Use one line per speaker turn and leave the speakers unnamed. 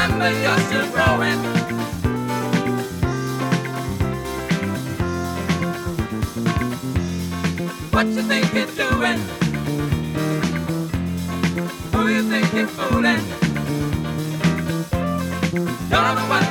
remember you're still growing. What you think you're doing? Who you think you're fooling? You're the one